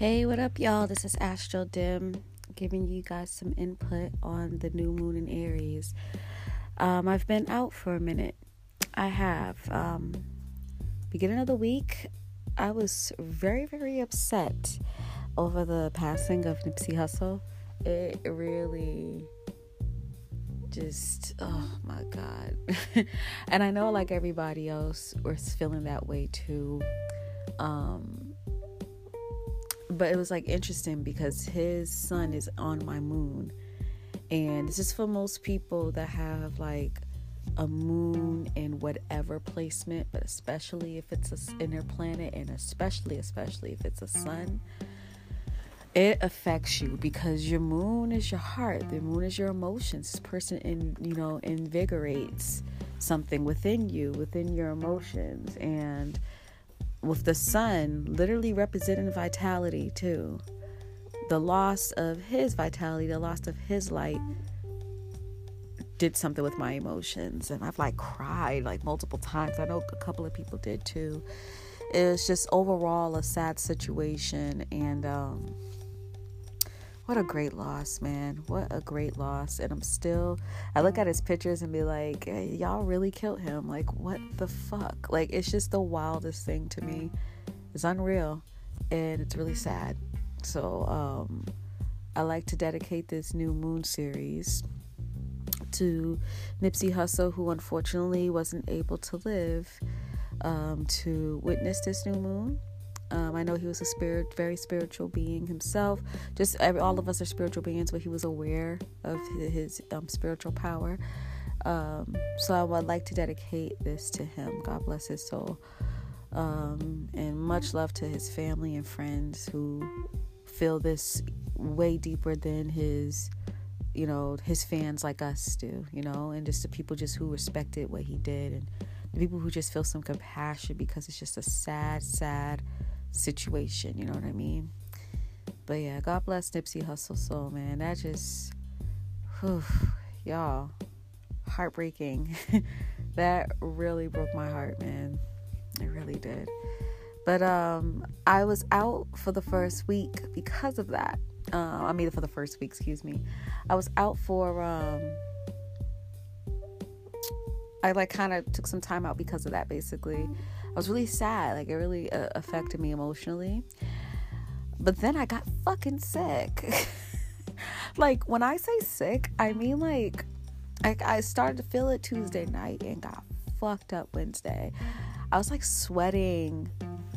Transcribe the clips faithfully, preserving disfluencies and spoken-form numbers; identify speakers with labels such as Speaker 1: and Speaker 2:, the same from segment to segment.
Speaker 1: Hey, what up, y'all? This is Astro Dim giving you guys some input on the new moon in Aries. Um, I've been out for a minute. I have. Um, beginning of the week, I was very, very upset over the passing of Nipsey Hussle. It really just, oh my God. And I know, like everybody else, was feeling that way too. Um, But it was like interesting because his sun is on my moon. And this is for most people that have like a moon in whatever placement, but especially if it's a inner planet, and especially, especially if it's a sun, it affects you because your moon is your heart. The moon is your emotions. This person, in, you know, invigorates something within you, within your emotions. And with the sun literally representing vitality too. The loss of his vitality, the loss of his light did something with my emotions. And I've like cried like multiple times. I know a couple of people did too. It was just overall a sad situation. And um, what a great loss, man. What a great loss. And I'm still, I look at his pictures and be like, hey, y'all really killed him. Like, what the fuck? Like, it's just the wildest thing to me. It's unreal. And it's really sad. So, um, I like to dedicate this new moon series to Nipsey Hussle, who unfortunately wasn't able to live um, to witness this new moon. Um, I know he was a spirit, very spiritual being himself. Just every, all of us are spiritual beings, but he was aware of his, his um, spiritual power. Um, so I would like to dedicate this to him. God bless his soul. Um, and much love to his family and friends who feel this way deeper than his, you know, his fans like us do, you know, and just the people just who respected what he did, and the people who just feel some compassion because it's just a sad, sad situation, you know what I mean? But yeah, God bless Nipsey Hussle soul, man. That just, whew, y'all, heartbreaking. That really broke my heart, man. It really did. But um, I was out for the first week because of that. Uh, I mean, for the first week, excuse me. I was out for, um, I like kind of took some time out because of that, basically. I was really sad. Like, it really uh, affected me emotionally. But then I got fucking sick. Like, when I say sick, I mean, like, I, I started to feel it Tuesday night and got fucked up Wednesday. I was, like, sweating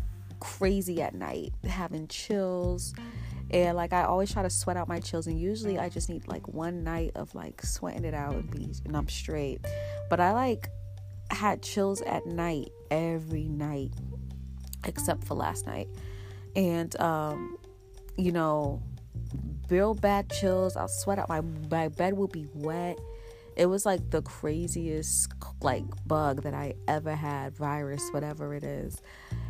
Speaker 1: crazy at night, having chills. And, like, I always try to sweat out my chills. And usually I just need, like, one night of, like, sweating it out and, be, and I'm straight. But I, like, had chills at night every night except for last night. And um you know, real bad chills. I'll sweat out, my my bed will be wet. It was like the craziest like bug that I ever had, virus, whatever it is,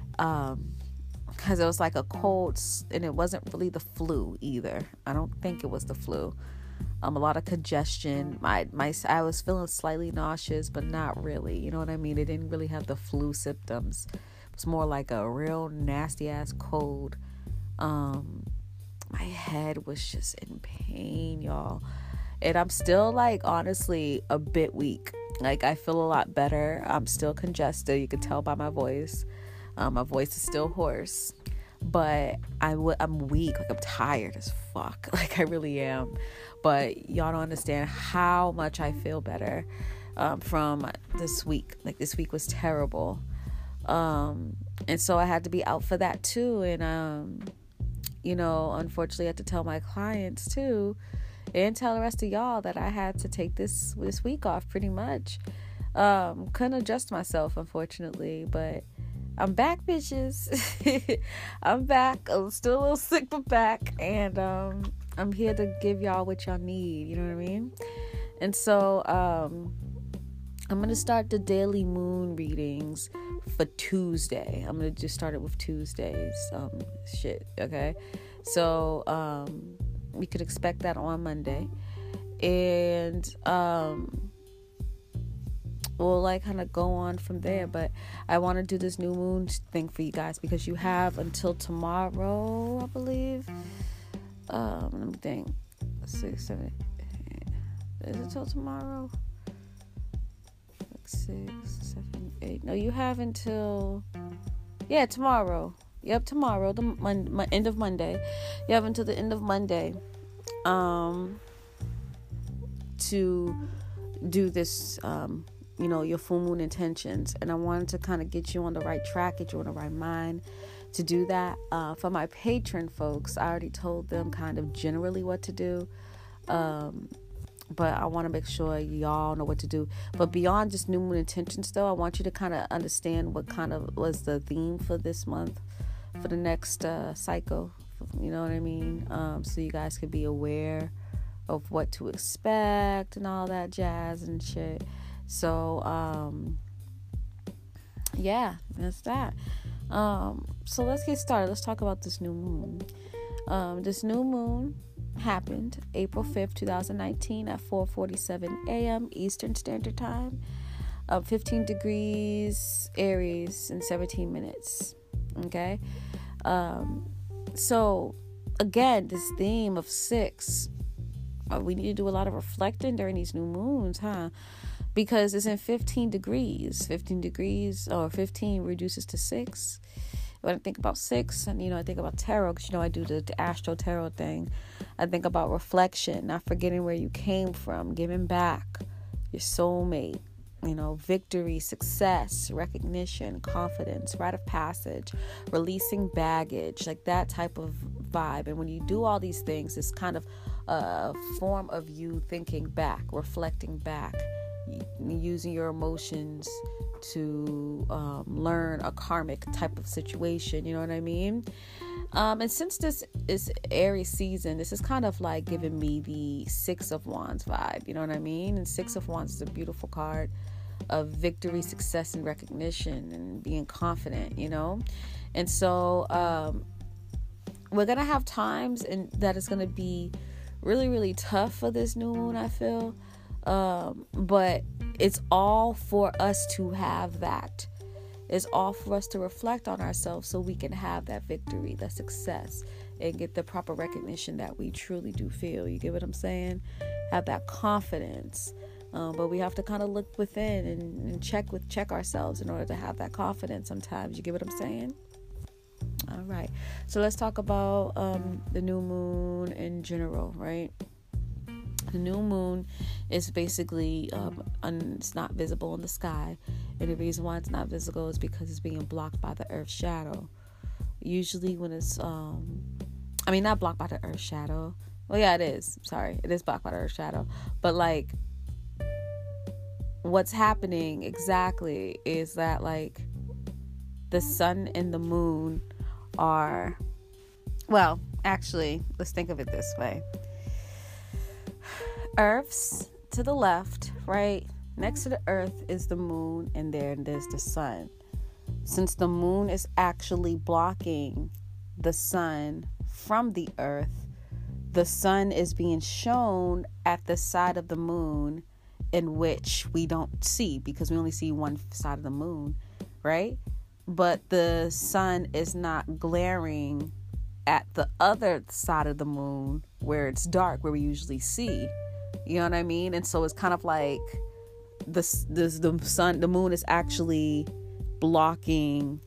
Speaker 1: um because it was like a cold, and it wasn't really the flu either. I don't think it was the flu. Um, a lot of congestion. My, my, I was feeling slightly nauseous, but not really. You know what I mean? It didn't really have the flu symptoms. It was more like a real nasty ass cold. Um, my head was just in pain, y'all. And I'm still like, honestly, a bit weak. Like, I feel a lot better. I'm still congested. You can tell by my voice. Um, my voice is still hoarse. But I w- I'm weak. Like, I'm tired as fuck. Like, I really am. But y'all don't understand how much I feel better um, from this week. Like, this week was terrible. Um, and so I had to be out for that too. And, um, you know, unfortunately I had to tell my clients too, and tell the rest of y'all that I had to take this, this week off pretty much. Um, couldn't adjust myself, unfortunately, but I'm back, bitches. I'm back. I'm still a little sick, but back. And um, I'm here to give y'all what y'all need. You know what I mean? And so um, I'm going to start the daily moon readings for Tuesday. I'm going to just start it with Tuesdays. Um, shit, okay? So um, we could expect that on Monday. And um, we'll like kind of go on from there. But I want to do this new moon thing for you guys because you have until tomorrow, I believe. Um, let me think. Six, seven, eight. Is it till tomorrow? Six, seven, eight. No, you have until, yeah, tomorrow. Yep, tomorrow, the mon- my end of Monday. You have until the end of Monday, um, to do this, um, you know, your full moon intentions. And I wanted to kind of get you on the right track, get you on the right mind to do that. Uh, for my patron folks, I already told them kind of generally what to do. Um, but I want to make sure y'all know what to do. But beyond just new moon intentions, though, I want you to kind of understand what kind of was the theme for this month, for the next uh, cycle. You know what I mean? Um, so you guys can be aware of what to expect and all that jazz and shit. So, um, yeah, that's that. Um, so let's get started. Let's talk about this new moon. Um, this new moon happened April fifth, twenty nineteen at four forty-seven a.m. Eastern Standard Time. Uh, fifteen degrees Aries in seventeen minutes. Okay? Um, so, again, this theme of six, uh, we need to do a lot of reflecting during these new moons, huh? Because it's in fifteen degrees. fifteen degrees, or fifteen reduces to six. When I think about six, and, you know, I think about tarot, because, you know, I do the, the astro tarot thing. I think about reflection, not forgetting where you came from, giving back, your soulmate, you know, victory, success, recognition, confidence, rite of passage, releasing baggage, like that type of vibe. And when you do all these things, it's kind of a form of you thinking back, reflecting back, using your emotions to um, learn a karmic type of situation, you know what I mean? Um, and since this is Aries season, this is kind of like giving me the Six of Wands vibe, you know what I mean? And Six of Wands is a beautiful card of victory, success, and recognition, and being confident, you know? And so um, we're going to have times and that is going to be really, really tough for this new moon, I feel. Um, but it's all for us to have that. It's all for us to reflect on ourselves so we can have that victory, that success, and get the proper recognition that we truly do feel. You get what I'm saying? Have that confidence. Um, but we have to kind of look within and, and check with check ourselves in order to have that confidence sometimes. You get what I'm saying? All right. So let's talk about um, the new moon in general, right? The new moon is basically, um, un- it's not visible in the sky. And the reason why it's not visible is because it's being blocked by the Earth's shadow. Usually when it's, um, I mean, not blocked by the Earth's shadow. Well, yeah, it is. Sorry. It is blocked by the Earth's shadow. But, like, what's happening exactly is that, like, the sun and the moon are, well, actually, let's think of it this way. Earth's to the left, right? Next to the Earth is the moon, and there there's the sun. Since the moon is actually blocking the sun from the Earth, the sun is being shown at the side of the moon in which we don't see, because we only see one side of the moon, right? But the sun is not glaring at the other side of the moon where it's dark, where we usually see. You know what I mean? And so it's kind of like this, this, the sun, the moon is actually blocking,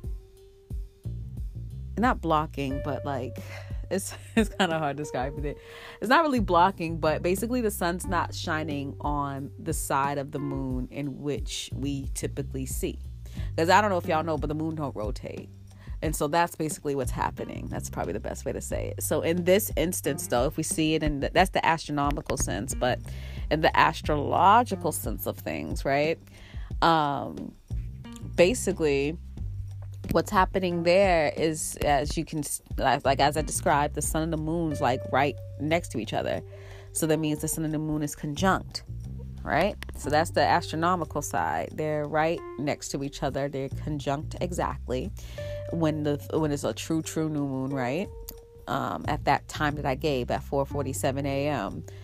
Speaker 1: not blocking, but like, it's, it's kind of hard describing it. It's not really blocking, but basically the sun's not shining on the side of the moon in which we typically see. Because I don't know if y'all know, but the moon don't rotate. And so that's basically what's happening. That's probably the best way to say it. So in this instance, though, if we see it in the, that's the astronomical sense, but in the astrological sense of things, right? Um, basically, what's happening there is, as you can, like, like as I described, the sun and the moon's like right next to each other. So that means the sun and the moon is conjunct, right? So that's the astronomical side. They're right next to each other. They're conjunct exactly. When the when it's a true true new moon, right? Um, at that time that I gave at four forty-seven a.m.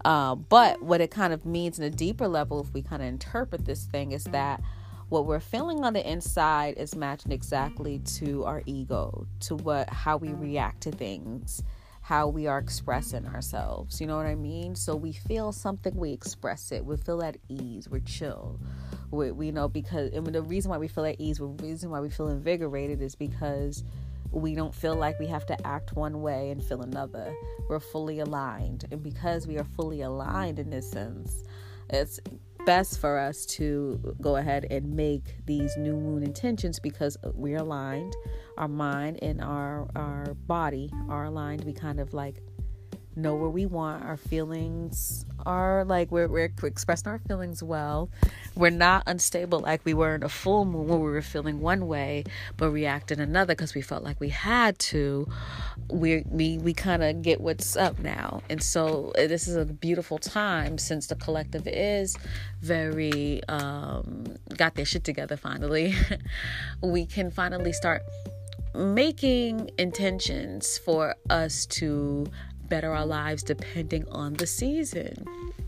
Speaker 1: Uh, but what it kind of means in a deeper level, if we kind of interpret this thing, is that what we're feeling on the inside is matching exactly to our ego, to what how we react to things, how we are expressing ourselves. You know what I mean? So we feel something, we express it. We feel at ease. We're chill. We, we you know, because and the reason why we feel at ease, the reason why we feel invigorated is because we don't feel like we have to act one way and feel another. We're fully aligned. And because we are fully aligned in this sense, it's best for us to go ahead and make these new moon intentions, because we're aligned. Our mind and our our body are aligned. We kind of like know where we want. Our feelings are like we're, we're expressing our feelings well. We're not unstable like we were in a full moon where we were feeling one way but reacted another because we felt like we had to. We we we kind of get what's up now, and so this is a beautiful time since the collective is very um, got their shit together. Finally, we can finally start making intentions for us to better our lives depending on the season.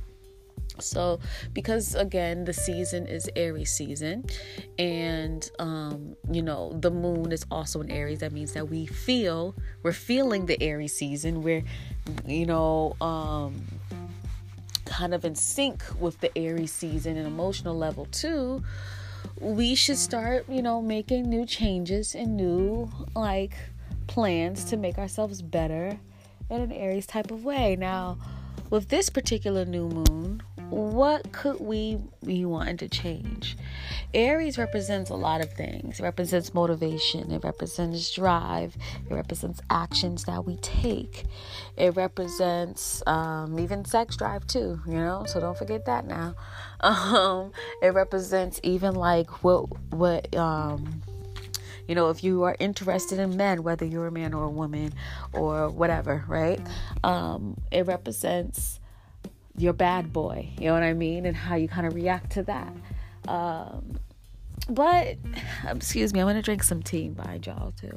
Speaker 1: So because again the season is Aries season, and um you know the moon is also in Aries, that means that we feel we're feeling the Aries season. We're you know um kind of in sync with the Aries season and emotional level too. We should start you know making new changes and new like plans to make ourselves better in an Aries type of way. Now, with this particular new moon, what could we be wanting to change? Aries represents a lot of things. It represents motivation. It represents drive. It represents actions that we take. It represents um, even sex drive too, you know, so don't forget that now. Um, it represents even like what, what, um, you know, if you are interested in men, whether you're a man or a woman or whatever, right? Um, it represents your bad boy, you know what I mean? And how you kind of react to that. Um, but, excuse me, I'm going to drink some tea behind y'all too.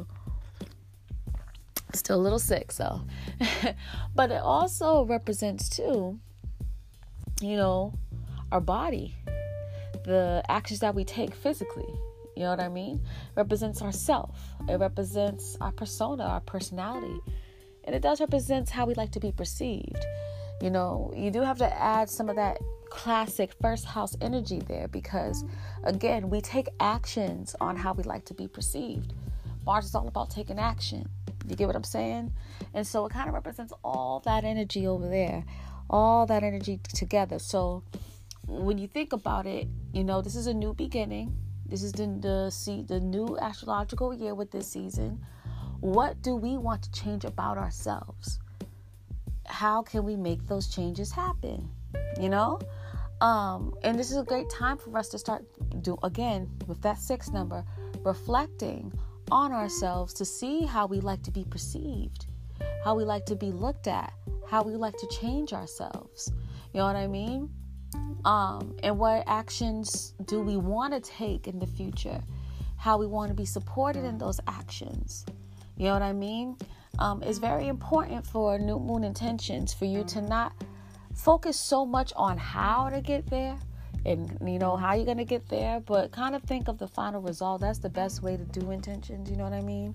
Speaker 1: Still a little sick, so. But it also represents too, you know, our body, the actions that we take physically. You know what I mean? It represents ourself. It represents our persona, our personality. And it does represent how we like to be perceived. You know, you do have to add some of that classic first house energy there, because, again, we take actions on how we like to be perceived. Mars is all about taking action. You get what I'm saying? And so it kind of represents all that energy over there, all that energy together. So when you think about it, you know, this is a new beginning. This is the the, see, the new astrological year with this season. What do we want to change about ourselves? How can we make those changes happen? You know? Um, and this is a great time for us to start, do again, with that six number, reflecting on ourselves to see how we like to be perceived, how we like to be looked at, how we like to change ourselves. You know what I mean? Um, and what actions do we want to take in the future? How we want to be supported in those actions. You know what I mean? Um, it's very important for new moon intentions for you to not focus so much on how to get there and, you know, how you're going to get there, but kind of think of the final result. That's the best way to do intentions. You know what I mean?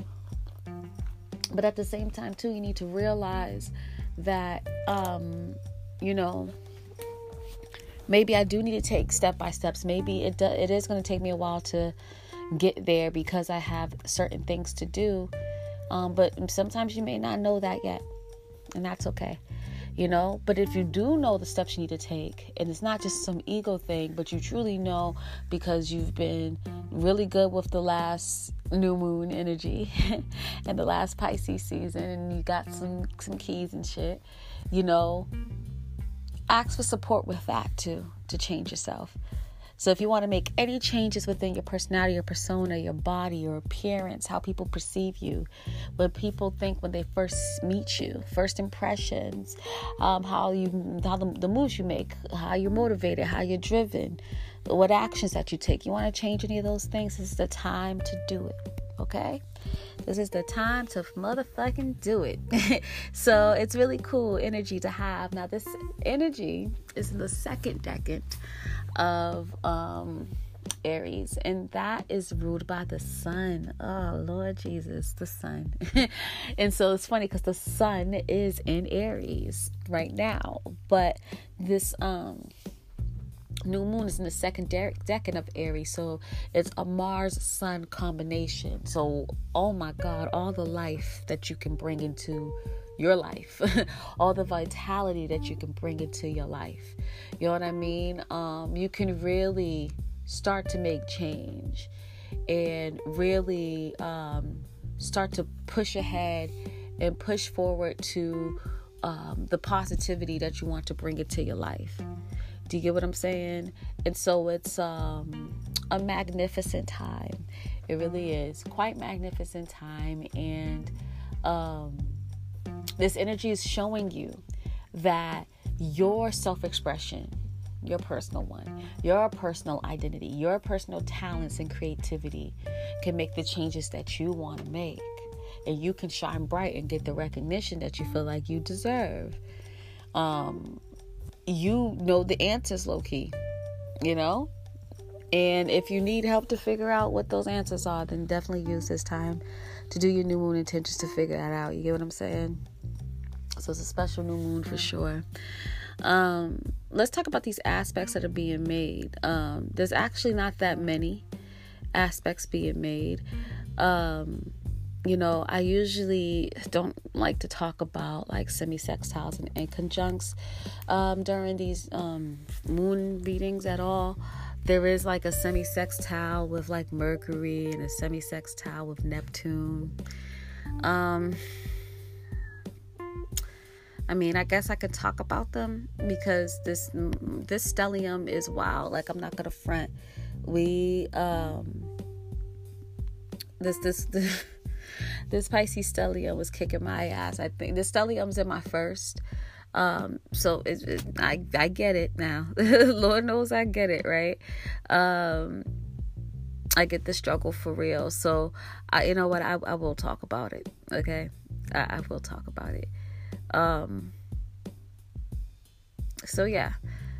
Speaker 1: But at the same time, too, you need to realize that, um, you know, maybe I do need to take step by steps. Maybe it do, it is going to take me a while to get there because I have certain things to do. Um, but sometimes you may not know that yet, and that's okay, you know. But if you do know the steps you need to take, and it's not just some ego thing, but you truly know because you've been really good with the last new moon energy and the last Pisces season, and you got some some keys and shit, you know. Ask for support with that too, to change yourself. So if you want to make any changes within your personality, your persona, your body, your appearance, how people perceive you, what people think when they first meet you, first impressions, um, how you, how the, the moves you make, how you're motivated, how you're driven, what actions that you take. You want to change any of those things, this is the time to do it. okay? This is the time to motherfucking do it. So it's really cool energy to have. Now, this energy is in the second decade of um, Aries, and that is ruled by the sun. Oh, Lord Jesus, the sun. And so it's funny because the sun is in Aries right now, but this um new moon is in the second de- decade of Aries, so it's a Mars-Sun combination. So, oh my God, all the life that you can bring into your life, all the vitality that you can bring into your life. You know what I mean? Um, you can really start to make change and really um, start to push ahead and push forward to um, the positivity that you want to bring into your life. Do you get what I'm saying? And so it's um, a magnificent time. It really is quite magnificent time. And um, this energy is showing you that your self-expression, your personal one, your personal identity, your personal talents and creativity can make the changes that you want to make. And you can shine bright and get the recognition that you feel like you deserve. Um, you know the answers, low-key, you know? And if you need help to figure out what those answers are, then definitely use this time to do your new moon intentions to figure that out. You get what I'm saying? So it's a special new moon for sure. Um, let's talk about these aspects that are being made. Um, there's actually not that many aspects being made. Um, you know, I usually don't like to talk about like semi-sextiles and, and conjuncts um, during these um, moon readings at all. There is like a semi-sextile with like Mercury and a semi-sextile with Neptune. Um, I mean, I guess I could talk about them because this this stellium is wild. Like, I'm not gonna front. We um, this this this. This Pisces stellium was kicking my ass. I think the stellium's in my first. Um, so it, it, I I get it now. Lord knows I get it, right? Um, I get the struggle for real. So I, you know what? I, I will talk about it. Okay, I, I will talk about it. Um, so yeah,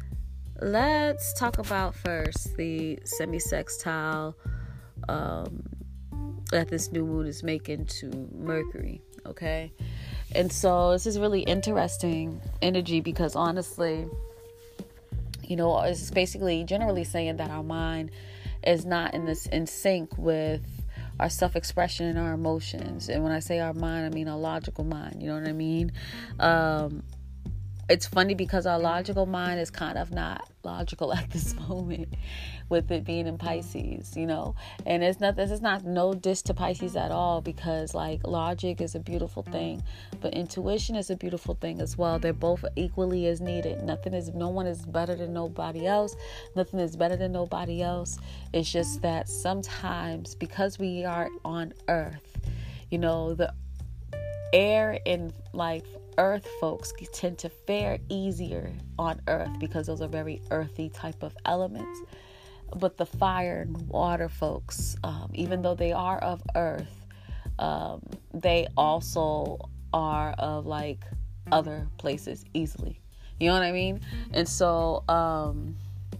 Speaker 1: let's talk about first the semi-sextile um, that this new moon is making to Mercury. Okay, and so this is really interesting energy because honestly, you know, it's basically generally saying that our mind is not in this in sync with our self-expression and our emotions. And when I say our mind, I mean our logical mind. You know what I mean? Um, it's funny because our logical mind is kind of not logical at this moment with it being in Pisces, you know, and it's not, this is not no diss to Pisces at all, because like logic is a beautiful thing, but intuition is a beautiful thing as well. They're both equally as needed. Nothing is, no one is better than nobody else. Nothing is better than nobody else. It's just that sometimes because we are on Earth, you know, the air and like Earth folks tend to fare easier on Earth because those are very earthy type of elements. But the fire and water folks, um, even though they are of Earth, um, they also are of like other places easily. You know what I mean? And so, um,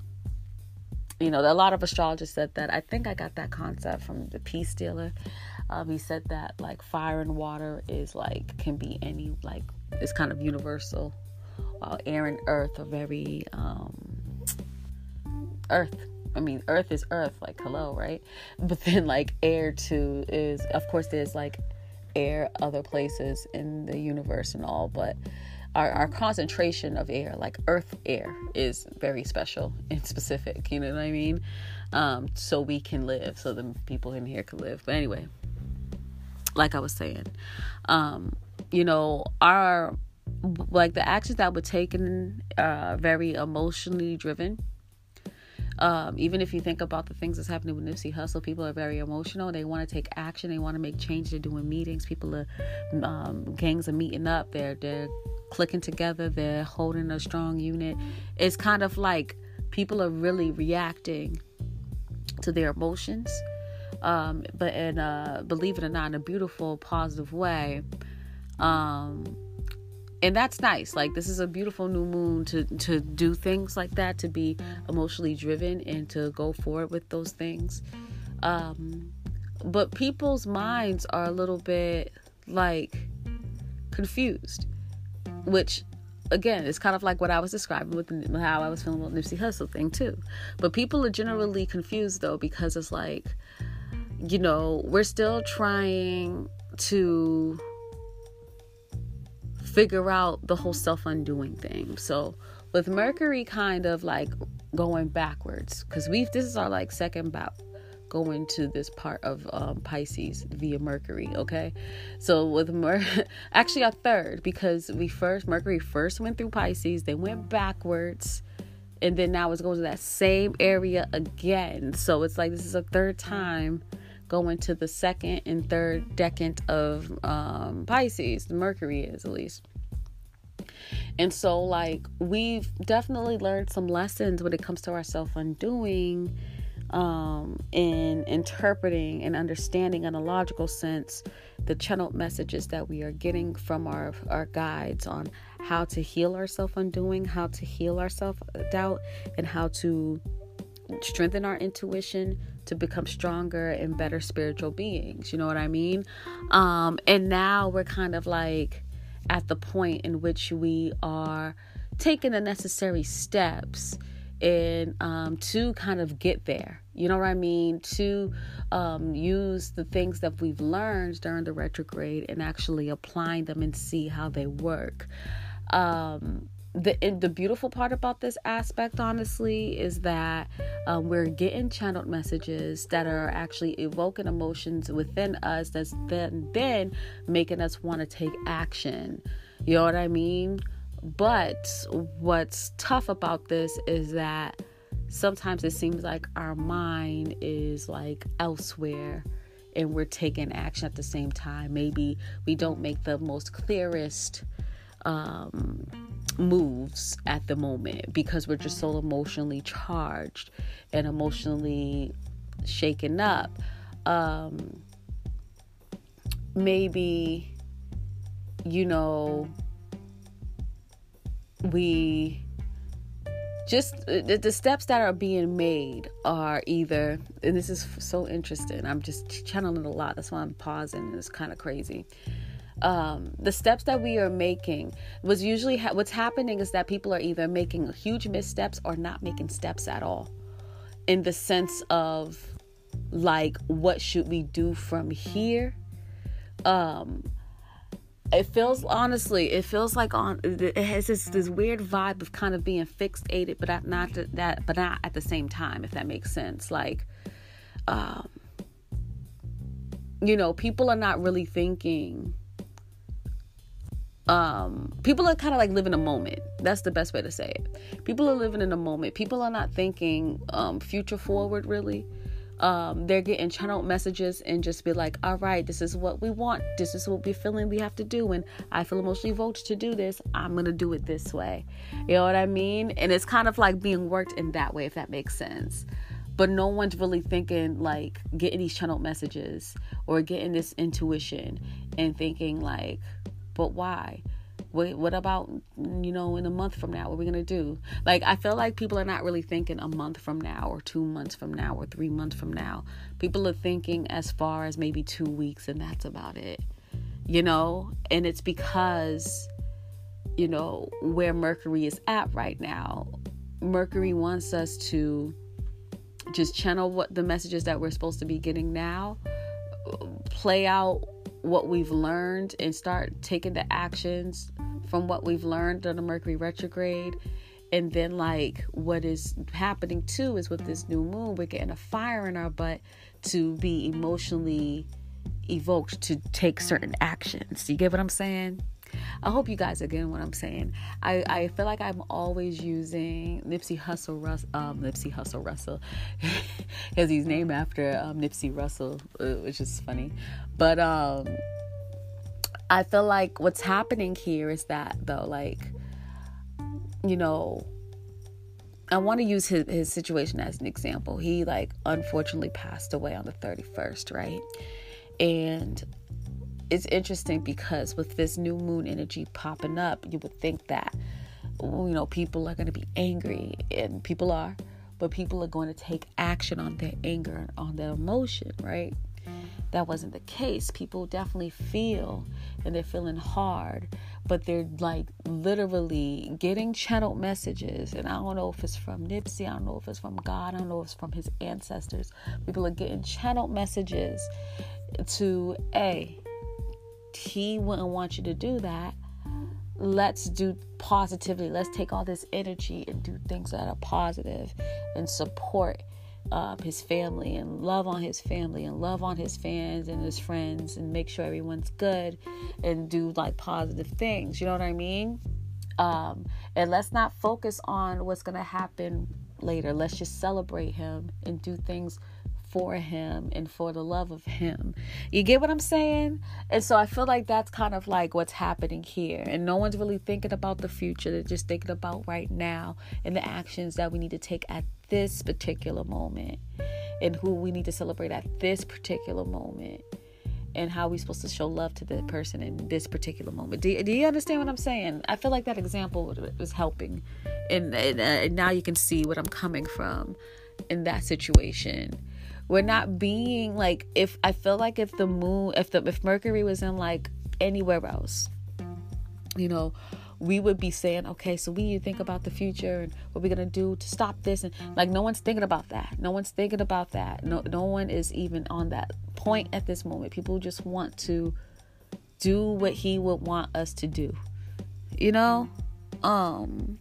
Speaker 1: you know, a lot of astrologers said that. I think I got that concept from the Peace Stealer. Um, he said that like fire and water is like, can be any, like, it's kind of universal. While air and earth are very, um, earth. I mean, earth is earth, like, hello, right? But then like air too is, of course there's like air other places in the universe and all, but our, our concentration of air, like earth air, is very special and specific, you know what I mean? Um, so we can live, so the people in here can live. But anyway, like I was saying, um, you know, our, like the actions that were taken are very emotionally driven. Um, even if you think about the things that's happening with Nipsey Hussle, people are very emotional. They want to take action. They want to make change. They're doing meetings. People are, um, gangs are meeting up. They're, they're clicking together. They're holding a strong unit. It's kind of like people are really reacting to their emotions. um, but in a, believe it or not, in a beautiful, positive way. Um, and that's nice. Like, this is a beautiful new moon to, to do things like that, to be emotionally driven and to go forward with those things. Um, but people's minds are a little bit like confused, which again, it's kind of like what I was describing with the, how I was feeling about Nipsey Hussle thing too. But people are generally confused though, because it's like, you know, we're still trying to figure out the whole self-undoing thing. So with Mercury kind of like going backwards, because we've this is our like second bout going to this part of um, Pisces via Mercury, okay? So with Mer actually our third, because we first Mercury first went through Pisces, they went backwards, and then now it's going to that same area again. So it's like this is a third time going to the second and third decade of um, Pisces. Mercury is, at least. And so, like, we've definitely learned some lessons when it comes to our self-undoing, um, in interpreting and understanding in a logical sense the channeled messages that we are getting from our, our guides on how to heal our self-undoing, how to heal our self-doubt, and how to strengthen our intuition to become stronger and better spiritual beings. You know what I mean? Um, and now we're kind of like at the point in which we are taking the necessary steps and um, to kind of get there. You know what I mean? To um, use the things that we've learned during the retrograde and actually applying them and see how they work. Um, The the beautiful part about this aspect, honestly, is that um, we're getting channeled messages that are actually evoking emotions within us that's then, then making us want to take action. You know what I mean? But what's tough about this is that sometimes it seems like our mind is like elsewhere and we're taking action at the same time. Maybe we don't make the most clearest um moves at the moment because we're just so emotionally charged and emotionally shaken up. Um maybe, you know, we just the, the steps that are being made are either, and this is so interesting, I'm just channeling a lot, that's why I'm pausing, and it's kind of crazy. Um, the steps that we are making was usually ha- what's happening is that people are either making huge missteps or not making steps at all, in the sense of like, what should we do from here? Um, it feels, honestly, it feels like on, it has this, this weird vibe of kind of being fixated, but not, not that, but not at the same time, if that makes sense. Like, um, you know, people are not really thinking. Um, people are kind of like living a moment. That's the best way to say it. People are living in a moment. People are not thinking um, future forward, really. Um, they're getting channeled messages and just be like, all right, this is what we want. This is what we're feeling we have to do. And I feel emotionally evoked to do this. I'm going to do it this way. You know what I mean? And it's kind of like being worked in that way, if that makes sense. But no one's really thinking like getting these channeled messages or getting this intuition and thinking like, but why? What, what about, you know, in a month from now, what are we going to do? Like, I feel like people are not really thinking a month from now or two months from now or three months from now. People are thinking as far as maybe two weeks and that's about it, you know? And it's because, you know, where Mercury is at right now, Mercury wants us to just channel what the messages that we're supposed to be getting now, play out what we've learned and start taking the actions from what we've learned on the Mercury retrograde. And then like what is happening too is with this new moon, we're getting a fire in our butt to be emotionally evoked to take certain actions. You get what I'm saying? I hope you guys are getting what I'm saying. I, I feel like I'm always using Nipsey Hussle Russell, um, Nipsey Hussle Russell, because he's named after um, Nipsey Russell, which is funny. But um, I feel like what's happening here is that though, like, you know, I want to use his, his situation as an example. He like unfortunately passed away on the thirty-first, right? And it's interesting because with this new moon energy popping up, you would think that, you know, people are going to be angry, and people are, but people are going to take action on their anger, on their emotion, right? That wasn't the case. People definitely feel, and they're feeling hard, but they're like literally getting channeled messages. And I don't know if it's from Nipsey, I don't know if it's from God, I don't know if it's from his ancestors. People are getting channeled messages to, A, he wouldn't want you to do that. Let's do positively. Let's take all this energy and do things that are positive and support uh, his family and love on his family and love on his fans and his friends and make sure everyone's good and do like positive things. You know what I mean? Um, and let's not focus on what's going to happen later. Let's just celebrate him and do things for him and for the love of him. You get what I'm saying? And so I feel like that's kind of like what's happening here. And no one's really thinking about the future. They're just thinking about right now and the actions that we need to take at this particular moment and who we need to celebrate at this particular moment and how we're supposed to show love to the person in this particular moment. Do, do you understand what I'm saying? I feel like that example was helping. And, and, uh, and now you can see what I'm coming from in that situation. We're not being like, if I feel like if the moon, if the if Mercury was in like anywhere else, you know, we would be saying, okay, so we need to think about the future and what we're gonna do to stop this, and like no one's thinking about that. No one's thinking about that. No, no one is even on that point at this moment. People just want to do what he would want us to do, you know. Um,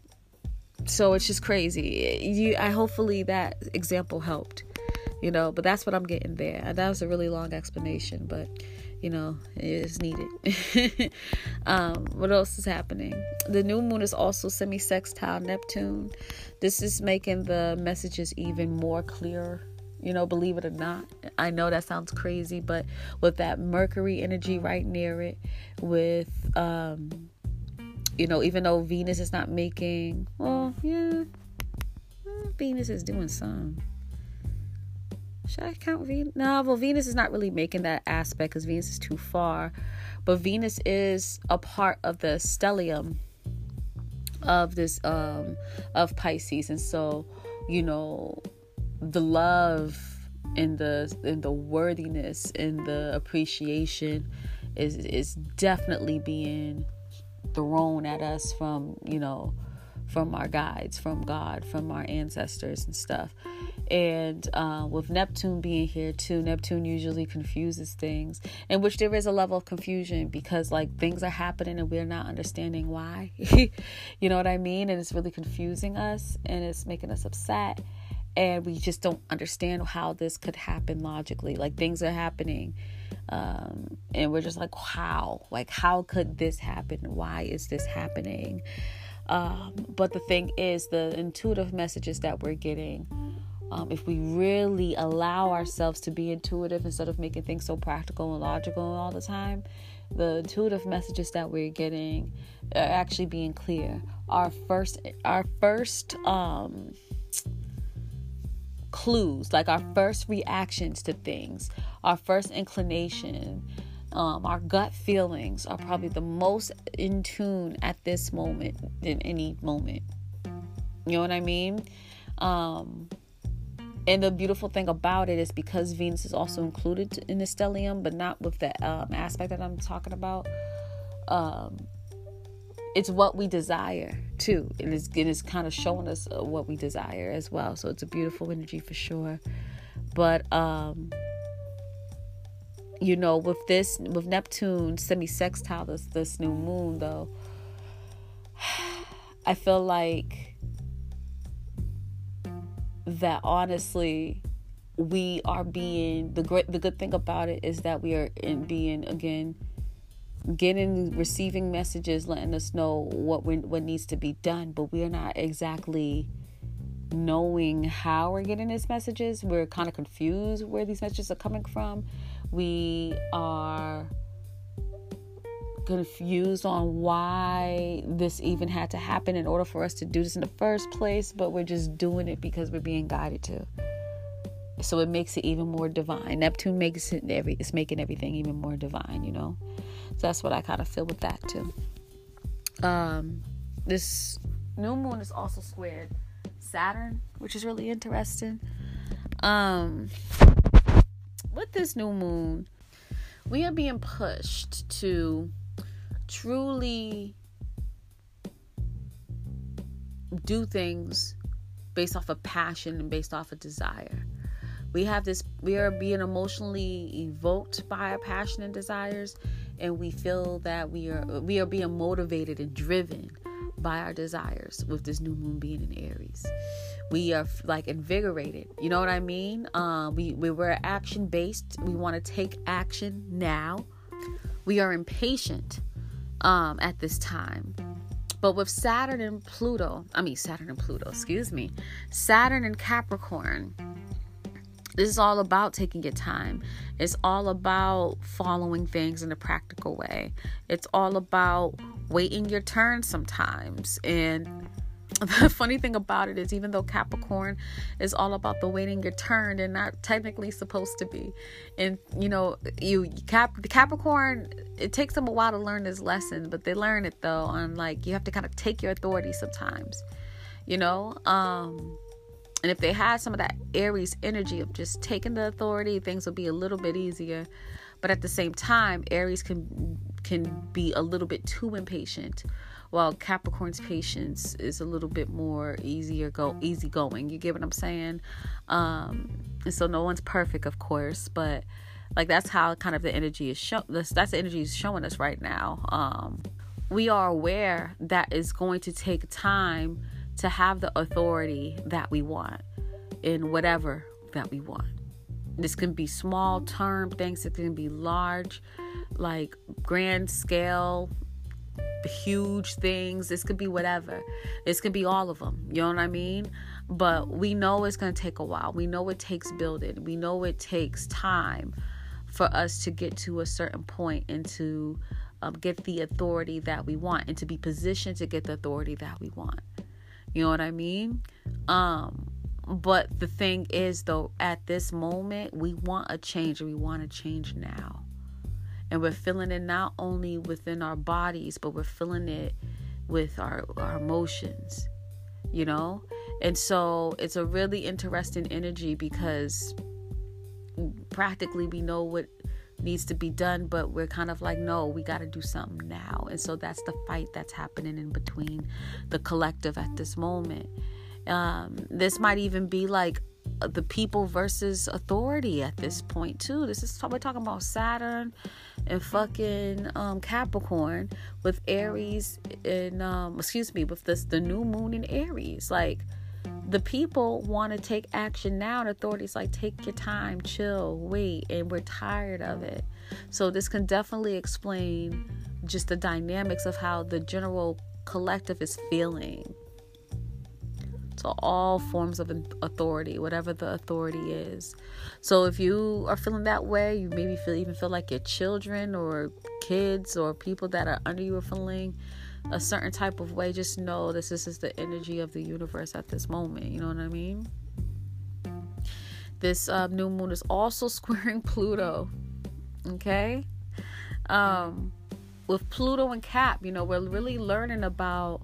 Speaker 1: so it's just crazy. You, I hopefully that example helped. You know, but that's what I'm getting there. That was a really long explanation, but, you know, it is needed. um, what else is happening? The new moon is also semi-sextile Neptune. This is making the messages even more clear. You know, believe it or not. I know that sounds crazy, but with that Mercury energy right near it, with, um, you know, even though Venus is not making, well, yeah, Venus is doing some. Should I count Venus? No, well, Venus is not really making that aspect because Venus is too far. But Venus is a part of the stellium of this, um, of Pisces. And so, you know, the love and the, and the worthiness and the appreciation is, is definitely being thrown at us from, you know, from our guides, from God, from our ancestors and stuff. And uh, with Neptune being here too, Neptune usually confuses things, in which there is a level of confusion because like things are happening and we're not understanding why. You know what I mean? And it's really confusing us and it's making us upset. And we just don't understand how this could happen logically. Like things are happening. Um, and we're just like, how? Like, how could this happen? Why is this happening? Um, but the thing is, the intuitive messages that we're getting, Um, if we really allow ourselves to be intuitive instead of making things so practical and logical all the time, the intuitive messages that we're getting are actually being clear. Our first, our first um, clues, like our first reactions to things, our first inclination, um, our gut feelings are probably the most in tune at this moment than any moment. You know what I mean? Um, And the beautiful thing about it is because Venus is also included in the stellium, but not with the um, aspect that I'm talking about. Um, it's what we desire too. It is, it is kind of showing us uh, what we desire as well. So it's a beautiful energy for sure. But, um, you know, with this, with Neptune semi-sextile, this, this new moon though, I feel like that honestly we are being, the great the good thing about it is that we are in being, again, getting, receiving messages letting us know what we, what needs to be done, but we're not exactly knowing how we're getting these messages. We're kind of confused where these messages are coming from. We are confused on why this even had to happen in order for us to do this in the first place, but we're just doing it because we're being guided to. So it makes it even more divine. Neptune makes it every it's making everything even more divine, you know. So that's what I kind of feel with that too. Um, this new moon is also squared Saturn, which is really interesting. Um, with this new moon, we are being pushed to truly do things based off of passion and based off of desire. We have this, we are being emotionally evoked by our passion and desires, and we feel that we are, we are being motivated and driven by our desires with this new moon being in Aries. We are like invigorated, you know what I mean? Uh, we, we we're action based. We want to take action now. We are impatient um, at this time. But with Saturn and Pluto, I mean Saturn and Pluto, excuse me, Saturn and Capricorn, this is all about taking your time. It's all about following things in a practical way. It's all about waiting your turn sometimes. And the funny thing about it is, even though Capricorn is all about the waiting your turn, they're not technically supposed to be. And, you know, you Cap, Capricorn, it takes them a while to learn this lesson, but they learn it, though, on, like, you have to kind of take your authority sometimes, you know? Um... And if they had some of that Aries energy of just taking the authority, things will be a little bit easier. But at the same time, Aries can can be a little bit too impatient, while Capricorn's patience is a little bit more easier go easy going. You get what I'm saying? Um, and so no one's perfect, of course, but like that's how kind of the energy is show. That's, that's the energy is showing us right now. Um, we are aware that it's going to take time to have the authority that we want in whatever that we want. This can be small term things. It can be large, like grand scale, huge things. This could be whatever. This could be all of them. You know what I mean? But we know it's going to take a while. We know it takes building. We know it takes time for us to get to a certain point and to um, get the authority that we want and to be positioned to get the authority that we want. You know what I mean? Um, but the thing is, though, at this moment, we want a change, and we want to change now. And we're feeling it not only within our bodies, but we're feeling it with our, our emotions, you know? And so it's a really interesting energy because practically we know what needs to be done, but we're kind of like, no, we got to do something now. And so that's the fight that's happening in between the collective at this moment. Um, this might even be like the people versus authority at this point too. This is we're talking about Saturn and fucking um, Capricorn with Aries and um, excuse me, with this the new moon in Aries. Like, the people want to take action now, and authorities like, take your time, chill, wait, and we're tired of it. So this can definitely explain just the dynamics of how the general collective is feeling. So all forms of authority, whatever the authority is. So if you are feeling that way, you maybe feel even feel like your children or kids or people that are under you are feeling a certain type of way, just know this, this is the energy of the universe at this moment. You know what I mean? This uh, new moon is also squaring Pluto. Okay? Um, with Pluto and Cap, you know, we're really learning about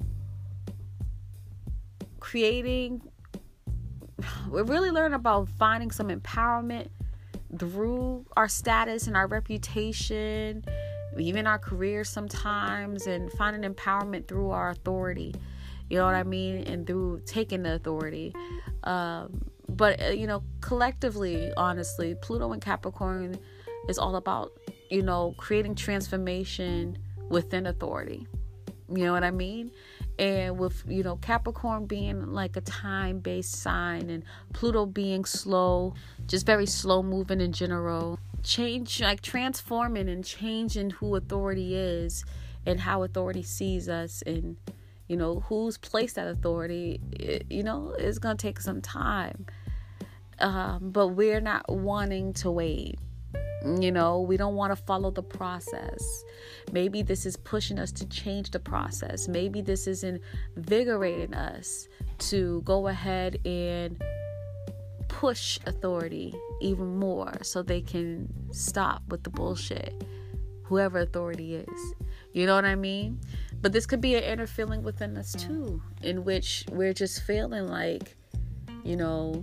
Speaker 1: creating, we're really learning about finding some empowerment through our status and our reputation, even our careers sometimes, and finding empowerment through our authority, you know what I mean, and through taking the authority. Um, but, uh, you know, collectively, honestly, Pluto and Capricorn is all about, you know, creating transformation within authority. You know what I mean? And with, you know, Capricorn being like a time-based sign and Pluto being slow, just very slow moving in general. Change, like transforming and changing who authority is and how authority sees us, and you know who's placed that authority. It, you know it's gonna take some time, um, but we're not wanting to wait. You know, we don't want to follow the process. Maybe this is pushing us to change the process. Maybe this is invigorating us to go ahead and push authority even more so they can stop with the bullshit, whoever authority is. You know what I mean? But this could be an inner feeling within us too, in which we're just feeling like, you know,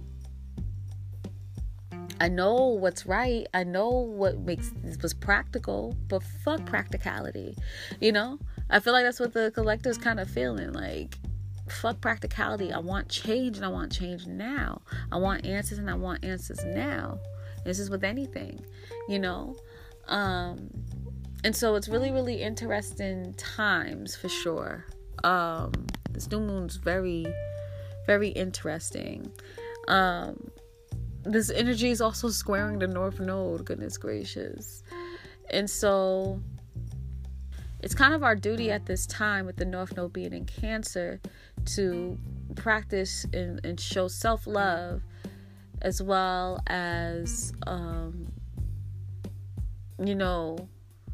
Speaker 1: I know what's right. I know what makes this was practical, but fuck practicality. You know, I feel like that's what the collective's kind of feeling like. Fuck practicality. I want change, and I want change now. I want answers, and I want answers now. This is with anything, you know. Um, and so it's really, really interesting times for sure. Um, this new moon's very, very interesting. Um, This energy is also squaring the North Node, goodness gracious. And so it's kind of our duty at this time, with the North Node being in Cancer, to practice and, and show self-love, as well as, um, you know,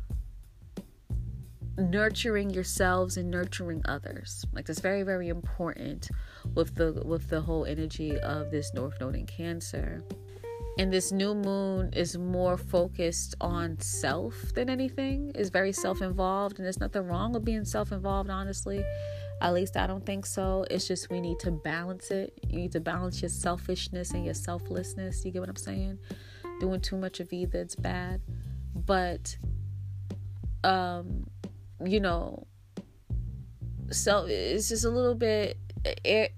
Speaker 1: nurturing yourselves and nurturing others. Like, that's very, very important with the with the whole energy of this North Node in Cancer. And this new moon is more focused on self than anything. It's very self-involved, and there's nothing wrong with being self-involved, honestly. At least I don't think so. It's just we need to balance it. You need to balance your selfishness and your selflessness. You get what I'm saying? Doing too much of either, it's bad. But um you know, so it's just a little bit, it,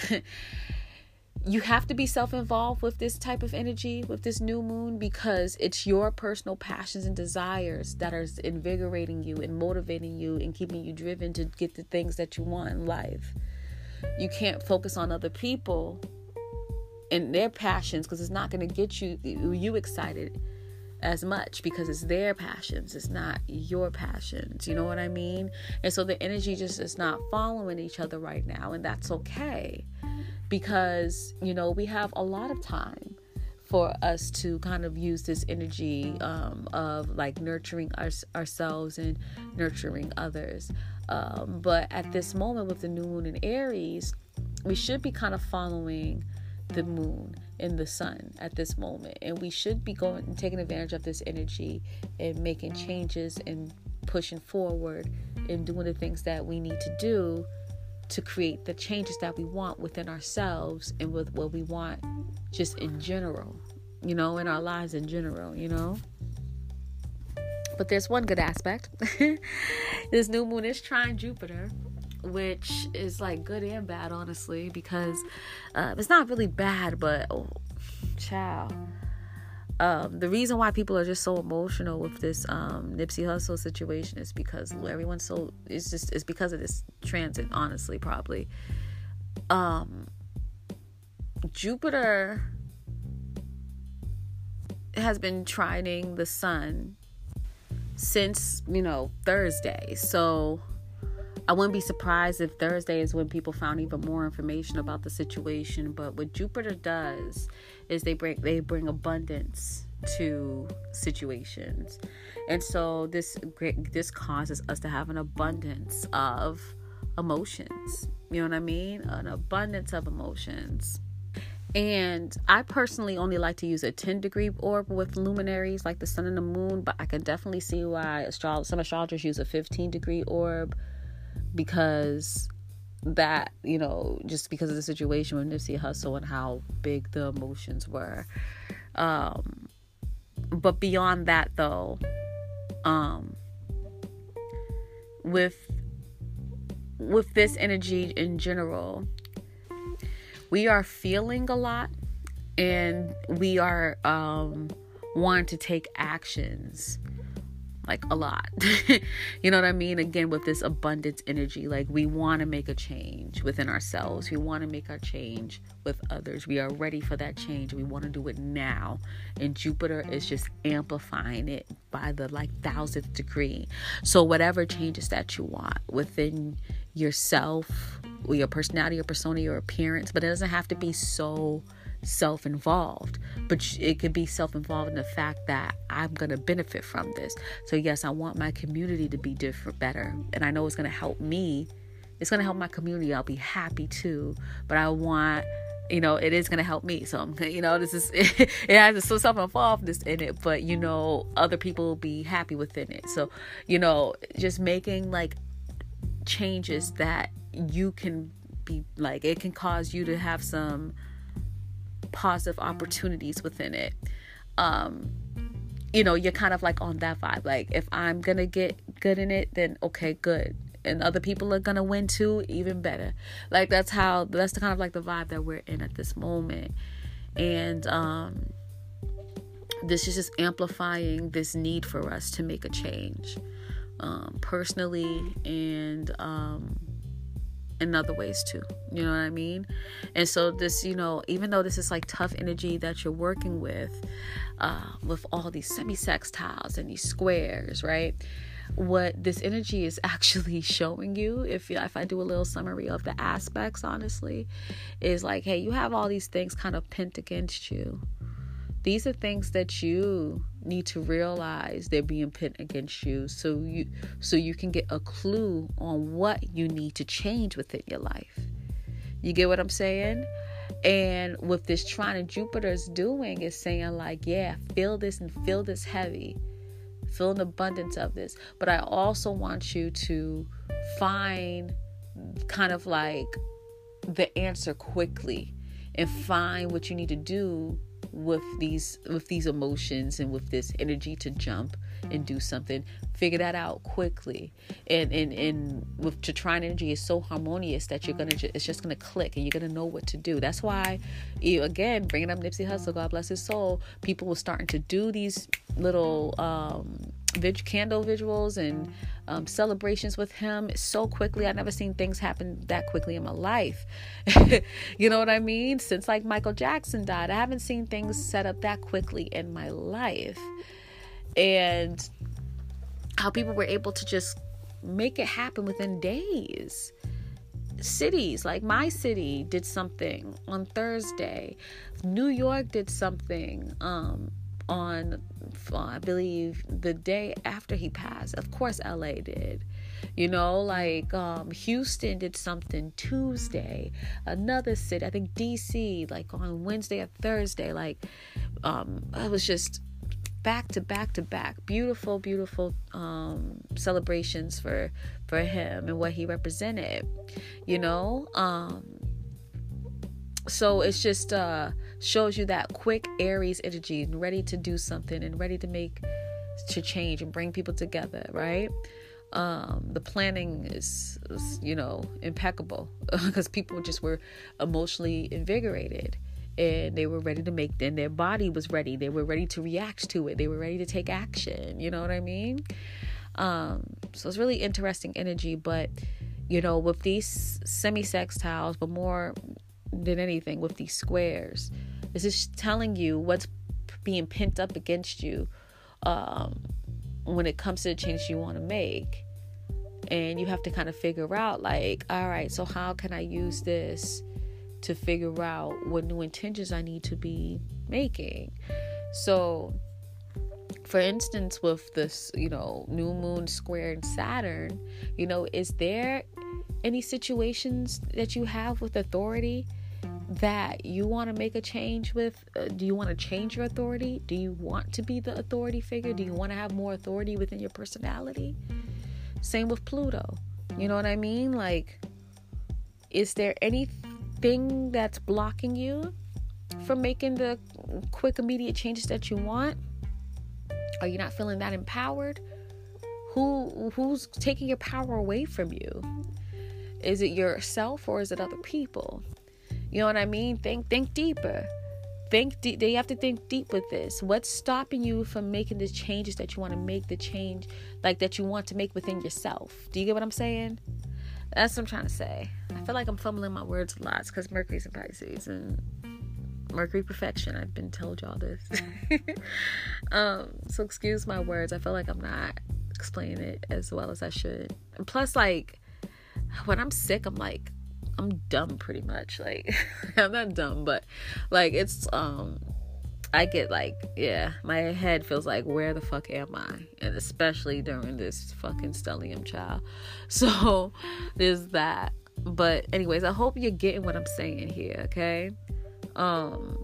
Speaker 1: you have to be self-involved with this type of energy, with this new moon, because it's your personal passions and desires that are invigorating you and motivating you and keeping you driven to get the things that you want in life. You can't focus on other people and their passions, because it's not going to get you you excited as much, because it's their passions, it's not your passions. You know what I mean? And so the energy just is not following each other right now, and that's okay, because, you know, we have a lot of time for us to kind of use this energy um, of like nurturing our, ourselves and nurturing others. Um, but at this moment with the new moon in Aries, we should be kind of following the moon and the sun at this moment, and we should be going and taking advantage of this energy and making changes and pushing forward and doing the things that we need to do to create the changes that we want within ourselves and with what we want just in general, you know, in our lives in general, you know. But there's one good aspect. This new moon is trine Jupiter, which is like good and bad, honestly, because uh, it's not really bad, but oh, child. Um, the reason why people are just so emotional with this um, Nipsey Hussle situation is because everyone's so, it's just, it's because of this transit, honestly, probably. Um, Jupiter has been trining the sun since, you know, Thursday. So I wouldn't be surprised if Thursday is when people found even more information about the situation. But what Jupiter does is they bring they bring abundance to situations, and so this this causes us to have an abundance of emotions. You know what I mean? An abundance of emotions. And I personally only like to use a ten degree orb with luminaries like the sun and the moon, but I can definitely see why astro- some astrologers use a fifteen degree orb. Because that, you know, just because of the situation with Nipsey Hussle and how big the emotions were. Um, but beyond that, though, um, with with this energy in general, we are feeling a lot, and we are um, wanting to take actions. Like a lot. You know what I mean? Again, with this abundance energy, like we want to make a change within ourselves. We want to make our change with others. We are ready for that change. We want to do it now. And Jupiter is just amplifying it by the like thousandth degree. So whatever changes that you want within yourself, or your personality, your persona, your appearance, but it doesn't have to be so self-involved. but it could be self-involved in the fact that I'm going to benefit from this. So yes, I want my community to be different, better. And I know it's going to help me. It's going to help my community. I'll be happy too. But I want, you know, it is going to help me. So, I'm, you know, this is, it has some self-involvedness in it, but, you know, other people will be happy within it. So, you know, just making like changes that you can be like, it can cause you to have some positive opportunities within it. Um, you know, you're kind of like on that vibe. Like, if I'm going to get good in it, then okay, good. And other people are going to win too, even better. Like, that's how, that's the kind of like the vibe that we're in at this moment. And, um, this is just amplifying this need for us to make a change, um, personally and, um, in other ways too. You know what I mean? And so this, you know, even though this is like tough energy that you're working with, uh, with all these semi-sextiles and these squares, right? What this energy is actually showing you, if if I do a little summary of the aspects, honestly, is like, hey, you have all these things kind of pent against you. These are things that you need to realize they're being pent against you, so you so you can get a clue on what you need to change within your life. You get what I'm saying? And with this trine of Jupiter's doing is saying like, yeah, feel this and feel this heavy. Feel an abundance of this. But I also want you to find kind of like the answer quickly and find what you need to do with these with these emotions and with this energy to jump and do something. Figure that out quickly. And and and with to trine energy is so harmonious that you're gonna ju- it's just gonna click and you're gonna know what to do. That's why, you, again, bringing up Nipsey Hussle, God bless his soul, people were starting to do these little um vig- candle visuals and um, celebrations with him so quickly. I've never seen things happen that quickly in my life. You know what I mean? Since like Michael Jackson died, I haven't seen things set up that quickly in my life. And how people were able to just make it happen within days. Cities, like my city did something on Thursday. New York did something um, on, I believe, the day after he passed. Of course, L A did. You know, like um, Houston did something Tuesday. Another city, I think D C, like on Wednesday or Thursday. Like, um, it was just back to back to back. Beautiful, beautiful um, celebrations for for him and what he represented. You know, um, so it's just uh, shows you that quick Aries energy and ready to do something and ready to make to change and bring people together, right? Um, the planning is, is, you know, impeccable because people just were emotionally invigorated and they were ready to make, and their body was ready. They were ready to react to it. They were ready to take action. You know what I mean? Um, so it's really interesting energy, but, you know, with these semi-sextiles, but more than anything with these squares, this is telling you what's being pent up against you, um, when it comes to the change you want to make. And you have to kind of figure out like, all right, so how can I use this to figure out what new intentions I need to be making? So for instance, with this, you know, new moon square in Saturn, you know, is there any situations that you have with authority that you want to make a change with? Uh, do you want to change your authority? Do you want to be the authority figure? Do you want to have more authority within your personality? Same with Pluto. You know what I mean? Like, is there anything that's blocking you from making the quick, immediate changes that you want? Are you not feeling that empowered? Who who's taking your power away from you? Is it yourself or is it other people? You know what I mean? Think think deeper. Think deep. You have to think deep with this. What's stopping you from making the changes that you want to make, the change like that you want to make within yourself? Do you get what I'm saying? That's what I'm trying to say. I feel like I'm fumbling my words a lot because Mercury's in Pisces and Mercury perfection. I've been told y'all this. um, so excuse my words. I feel like I'm not explaining it as well as I should. And plus, like, when I'm sick, I'm like, I'm dumb pretty much. Like, I'm not dumb, but like it's um I get like, yeah, my head feels like, where the fuck am I? And especially during this fucking stellium, child. So there's that. But anyways, I hope you're getting what I'm saying here, okay? Um,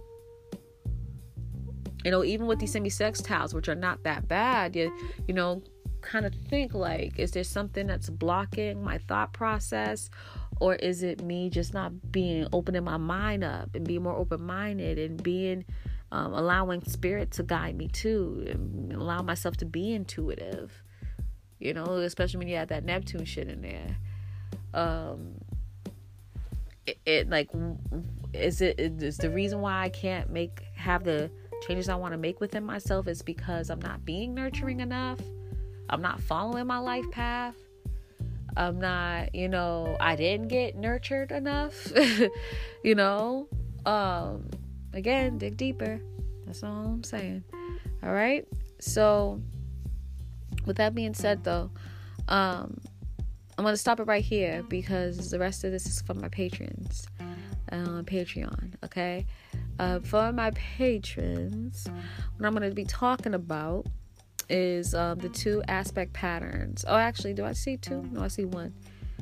Speaker 1: you know, even with these semi-sextiles, which are not that bad, you, you know, kind of think like, is there something that's blocking my thought process? Or is it me just not being, opening my mind up and being more open-minded and being, um, allowing spirit to guide me too, and allow myself to be intuitive, you know, especially when you have that Neptune shit in there. Um, it, it like, is it, is the reason why I can't make, have the changes I want to make within myself is because I'm not being nurturing enough. I'm not following my life path. I'm not, you know, I didn't get nurtured enough, you know, um, again, dig deeper. That's all I'm saying. All right. So with that being said, though, um, I'm going to stop it right here because the rest of this is for my patrons on Patreon. Okay. Uh, for my patrons, what I'm going to be talking about is um, the two aspect patterns. Oh, actually, do I see two? No, I see one.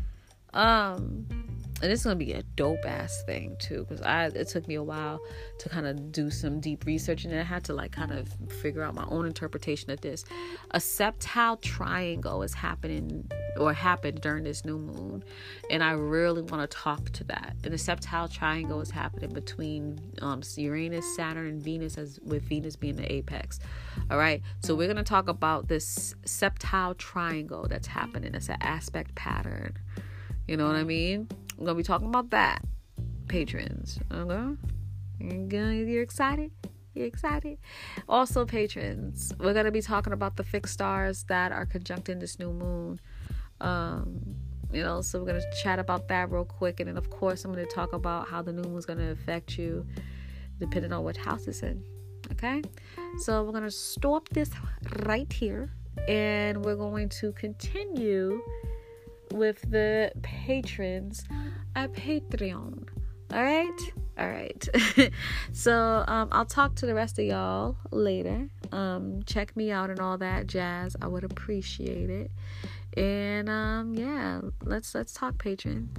Speaker 1: Um, and it's gonna be a dope ass thing too, because I it took me a while to kind of do some deep research, and then I had to like kind of figure out my own interpretation of this. A septile triangle is happening or happened during this new moon, and I really want to talk to that. And the septile triangle is happening between um, Uranus, Saturn, and Venus, as with Venus being the apex. All right, so we're gonna talk about this septile triangle that's happening. It's an aspect pattern. You know what I mean? We're going to be talking about that, patrons. Okay? You're excited? You're excited? Also, patrons, we're going to be talking about the fixed stars that are conjuncting this new moon. Um, you know, so we're going to chat about that real quick. And then, of course, I'm going to talk about how the new moon is going to affect you depending on what house it's in. Okay? So we're going to stop this right here. And we're going to continue with the patrons at Patreon. All right, all right. So um, I'll talk to the rest of y'all later. Um, check me out and all that jazz. I would appreciate it. And um, yeah, let's let's talk, patrons.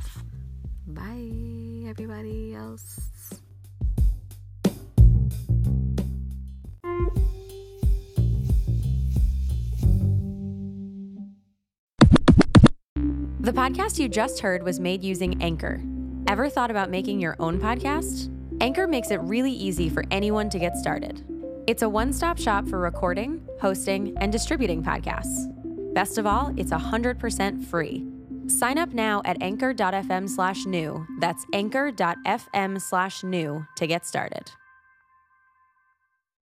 Speaker 1: Bye, everybody else.
Speaker 2: The podcast you just heard was made using Anchor. Ever thought about making your own podcast? Anchor makes it really easy for anyone to get started. It's a one-stop shop for recording, hosting, and distributing podcasts. Best of all, it's one hundred percent free. Sign up now at anchor.fm slash new. That's anchor.fm slash new to get started.